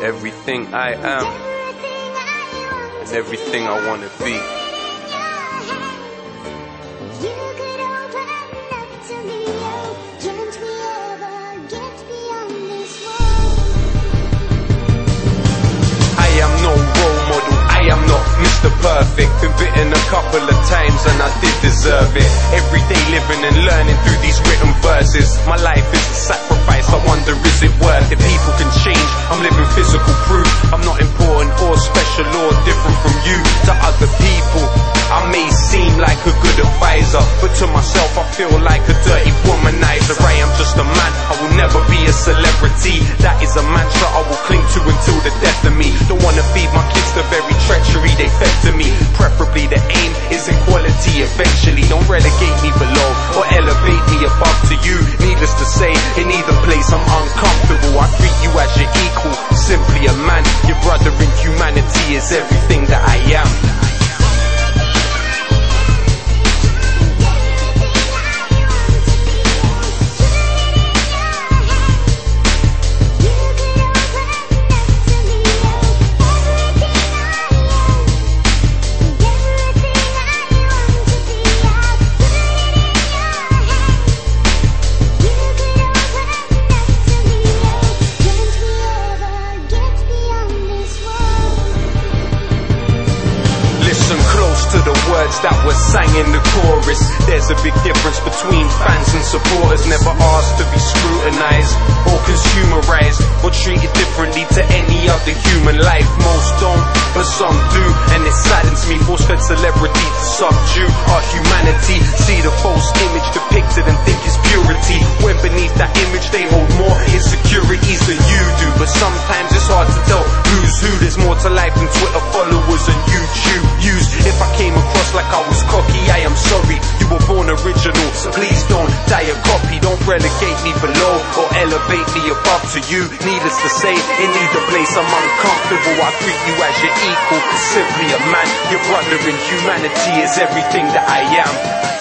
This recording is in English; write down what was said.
everything I am, and everything I wanna be. I am no role model, I am not Mr. Perfect. Been bitten a couple of times and I did deserve it. Every day living and learning through these written verses. My life is a sacrifice, I wonder is it worth it? People can change, I'm living physical proof. I'm not important or special or different from you. To other people, I may seem like a good advisor, but to myself I feel like a dirty womanizer. I am just a man, I will never be a celebrity. That is a mantra I will cling to until the death of me. Don't wanna feed my kids the very treachery they fed to me. Preferably the aim is equality eventually. Don't relegate me below or elevate me above to you. Needless to say, in either place I'm uncomfortable. I treat you as your equal, simply a man. Your brother in humanity is everything that I am. Listen close to the words that were sang in the chorus. There's a big difference between fans and supporters. Never asked to be scrutinized or consumerized or treated differently to any other human life. Most don't, but some do, and it saddens me. Force-fed celebrity to subdue our humanity. See the false image depicted and think it's purity, when beneath that image they hold more insecurities than you do. But sometimes it's hard to tell who's who. There's more to life than Twitter followers and YouTube views. If I came across like I was cocky, I am sorry. You were born original, so please don't die a copy. Don't relegate me below or elevate me above to you. Needless to say, in either place I'm uncomfortable. I treat you as your equal, simply a man. Your brother in humanity is everything that I am.